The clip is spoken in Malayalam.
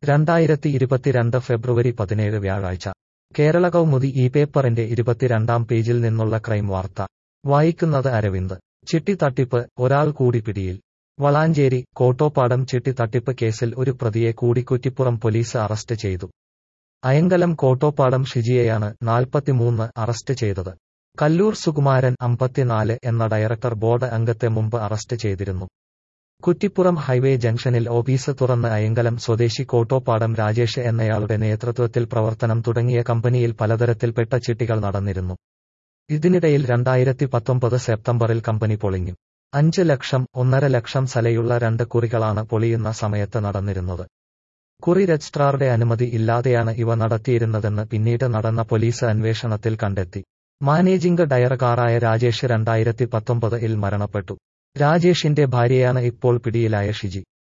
2022 ഫെബ്രുവരി 17 വ്യാഴാഴ്ച കേരള കൗമുദി ഈ പേപ്പറിന്റെ 22-ാം പേജിൽ നിന്നുള്ള ക്രൈം വാർത്ത വായിക്കുന്നത് അരവിന്ദ്. ചിട്ടി തട്ടിപ്പ്, ഒരാൾ കൂടി പിടിയിൽ. വളാഞ്ചേരി കോട്ടോപ്പാടം ചിട്ടി തട്ടിപ്പ് കേസിൽ ഒരു പ്രതിയെ കൂടി കുറ്റിപ്പുറം പോലീസ് അറസ്റ്റ് ചെയ്തു. അയങ്കലം കോട്ടോപ്പാടം ഷിജിയെയാണ് 43 അറസ്റ്റ് ചെയ്തത്. കല്ലൂർ സുകുമാരൻ 54 എന്ന ഡയറക്ടർ ബോർഡ് അംഗത്തെ മുമ്പ് അറസ്റ്റ് ചെയ്തിരുന്നു. കുറ്റിപ്പുറം ഹൈവേ ജംഗ്ഷനിൽ ഓഫീസ് തുറന്ന് അയങ്കലം സ്വദേശി കോട്ടോപ്പാടം രാജേഷ് എന്നയാളുടെ നേതൃത്വത്തിൽ പ്രവർത്തനം തുടങ്ങിയ കമ്പനിയിൽ പലതരത്തിൽപ്പെട്ട ചിട്ടികൾ നടന്നിരുന്നു. ഇതിനിടയിൽ 2019 സെപ്റ്റംബറിൽ കമ്പനി പൊളിഞ്ഞു. 5 ലക്ഷം, 1.5 ലക്ഷം സലയുള്ള 2 കുറികളാണ് പൊളിയുന്ന സമയത്ത് നടന്നിരുന്നത്. കുറി രജിസ്ട്രാറുടെ അനുമതി ഇല്ലാതെയാണ് ഇവ നടത്തിയിരുന്നതെന്ന് പിന്നീട് നടന്ന പോലീസ് അന്വേഷണത്തിൽ കണ്ടെത്തി. മാനേജിംഗ് ഡയറക്ടറായ രാജേഷ് 2019-ൽ മരണപ്പെട്ടു. രാജേഷിന്റെ ഭാര്യയാണ് ഇപ്പോൾ പിടിയിലായ ഷിജി.